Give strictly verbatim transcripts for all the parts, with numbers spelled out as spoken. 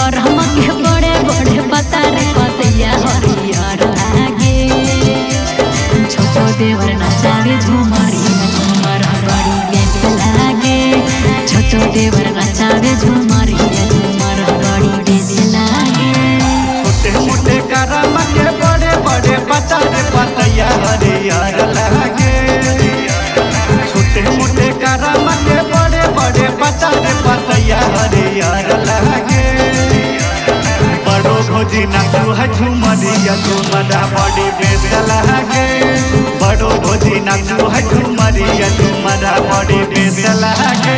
करम के बड़े बड़े पता रे पतिया हरियर लागे। छोटो देवर नचावे झूमरी झूमर बड़ी बेस लागे। छोटो देवर नचावे झूमरी झूमर बड़ी बेस लागे। छोटे मोटे करम के बड़े बड़े पता रे पतिया हरियर लागे। छोटे मोटे करम के बड़े बड़े पता रे पतिया हरियर लागे। बड़ो भोजी नाचू है झूमरिया झूमरा बड़ी बेस लागे। बड़ो भोजी नाचू है झूमरिया झूमरा बड़ी बेस लागे।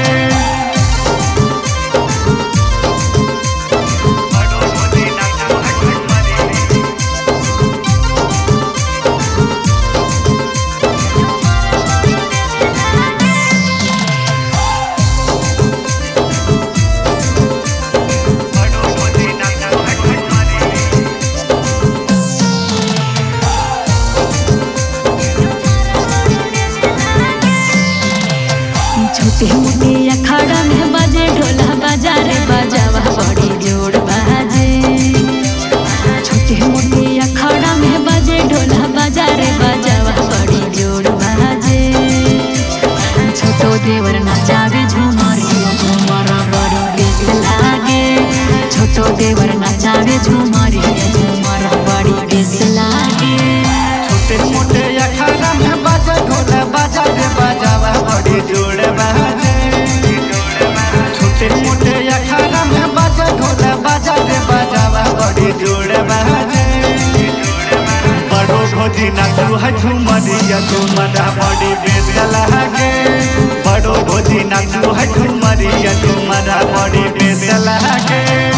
छोटे मोटे अखाड़ा में बाजे ढोला बाजा रे बाजावा बड़ी जोड़ बाजे। छोटे मोटे अखाड़ा में बाजे ढोला बाजा रे बाजावा बड़ी जोड़ बाजे। छोटो देवर नचावे झूमरिया झूमरा बड़ी बेस लागे। छोटो देवर नचावे झूमरिया झूमरा बड़ी बेस लागे। छोटे मोटे अखाड़ा में बाजे ढोला बाजा रे बाजावा बड़ी जोड़ बाजे। छोटे मोटे अखाड़ा में बाजे ढोला बाजा रे बाजावा बड़ी जोड़ बाजे। बड़ो भोजी नाचू है झूमरिया झूमरा बड़ी बेस लागे। बड़ो भोजी नाचू है झूमरिया झूमरा बड़ी बेस लागे।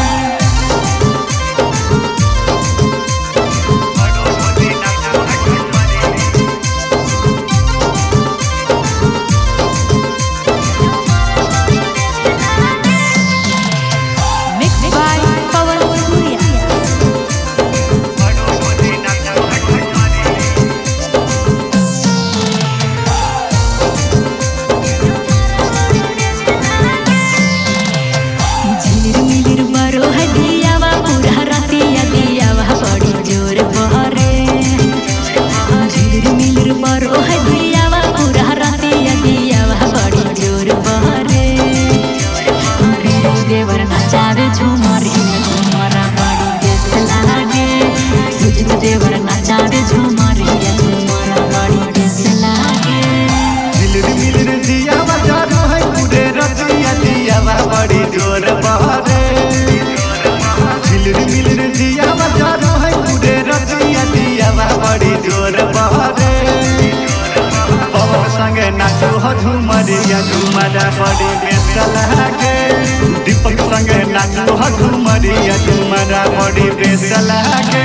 देवर नचावे झूमरिया झूमरा बड़ी बेस लागे। सुजित देवर नचावे झूमरिया झूमरा बड़ी बेस लागे। मिलर मिलर दिया बजारो है पूरे रतिया दिया बड़ी जोर बहरे। मिलर मिलर दिया बजारो है पूरे रतिया दिया बड़ी जोर बहरे। पवन संगे नाचो हो झूमरिया झूमरा बड़ी बेस लागे। दीपक संगे नाचो हो झूमरिया झूमरा बड़ी बेस लागे।